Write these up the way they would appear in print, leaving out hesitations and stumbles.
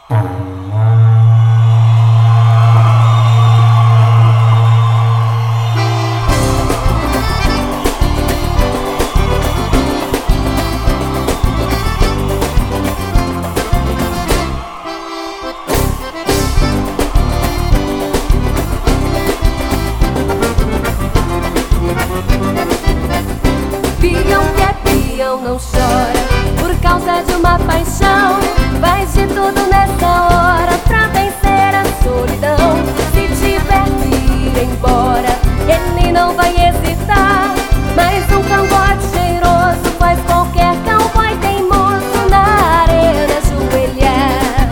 Não chora por causa de uma paixão. Faz de tudo nessa hora pra vencer a solidão. Se tiver que ir embora, ele não vai hesitar. Mas um cangote cheiroso faz qualquer cowboy teimoso na arena ajoelhar.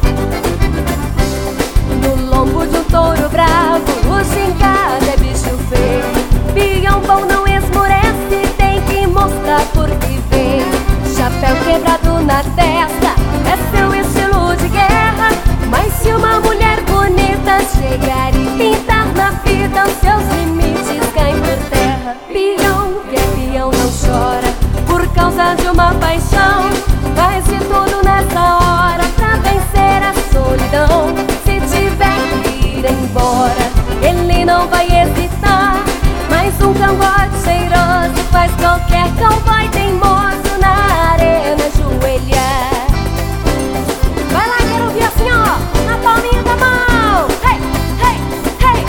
No lombo de um touro bravo, o gingado é bicho feio. Pião bom não esmorece, tem que mostrar por que vem. Chapéu quebrado na testa é seu estilo de guerra. Mas se uma mulher bonita chegar e pintar na vida, os seus limites caem por terra. Peão que é peão não chora por causa de uma paixão. Faz de tudo nessa hora pra vencer a solidão. Se tiver que ir embora, ele não vai hesitar. Mas um cangote cheiroso faz qualquer cowboy teimoso na arena ajoelhar. Vai lá, quero ouvir assim, ó, na palminha da mão. Hey, hey, hey.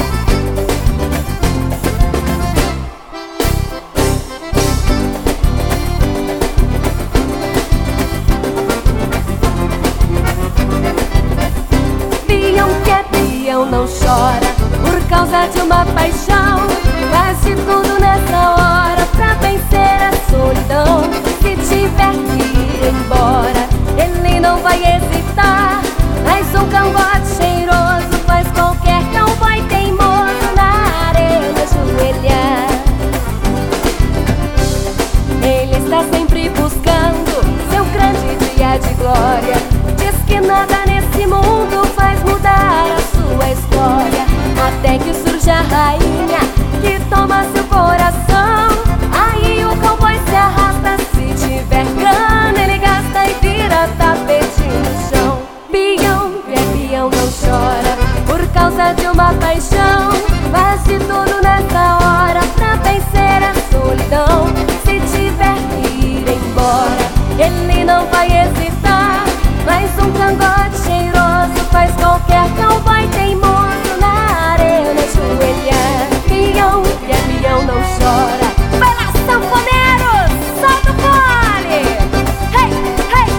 Peão que é peão não chora por causa de uma paixão. Faz de tudo nessa hora pra vencer a solidão. Se tiver que ir embora, ele não vai hesitar. Mas um cangote cheiroso faz qualquer cowboy teimoso na arena ajoelhar. Ele está sempre buscando seu grande dia de glória. Diz que nada nesse mundo faz mudar a sua história. Até que surja a rainha que toma seu coração. Aí o cowboy se arrasta. Se tiver grana ele gasta e vira tapete no chão. Peão que é peão não chora por causa de uma paixão. Faz de tudo nessa hora pra vencer a solidão. Se tiver que ir embora, ele não vai hesitar. Mas um cangote cheiroso faz qualquer cowboy teimoso na arena ajoelhar. Peão que é peão não chora. Vai lá, sanfoneiro, solta o fole. Hey, hey.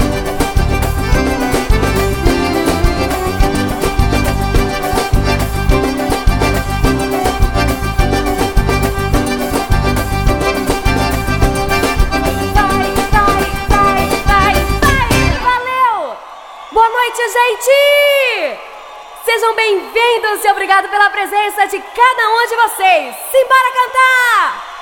Vai, vai, vai, vai, vai. Valeu! Boa noite, gente! Sejam bem-vindos e obrigado pela presença de cada um de vocês. Simbora cantar!